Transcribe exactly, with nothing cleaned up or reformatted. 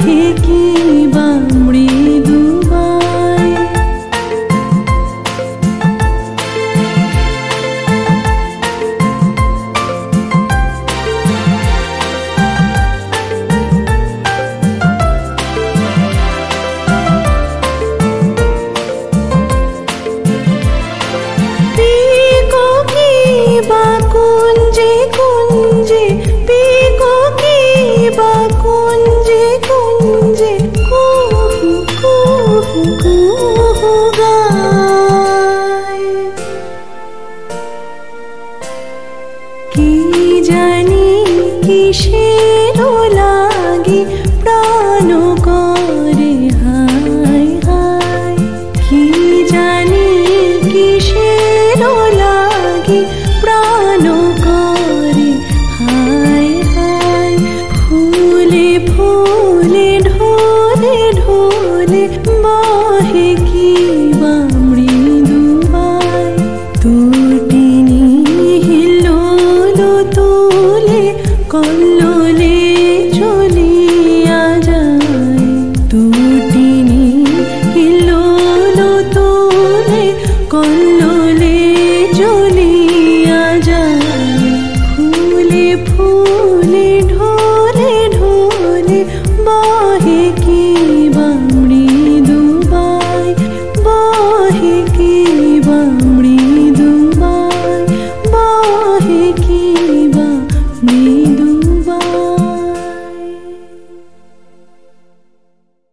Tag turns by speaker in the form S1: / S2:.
S1: বহে কি বা মৃদু বায়। কুঞ্জে কুঞ্জে পিকোকি বা কুঞ্জে কুঞ্জে কুহু কুহু কুহু গায়। কি জানি কিসের লাগি প্রাণ করে হায় হায়। কি জানি কিসের লাগি প্রাণ করে হায় হায়। ফুলে ফুলে ঢোলে ঢোলে বহে কি বা মৃদু বায়। তুটিনি হিল্লোল তুলে কল্লোলে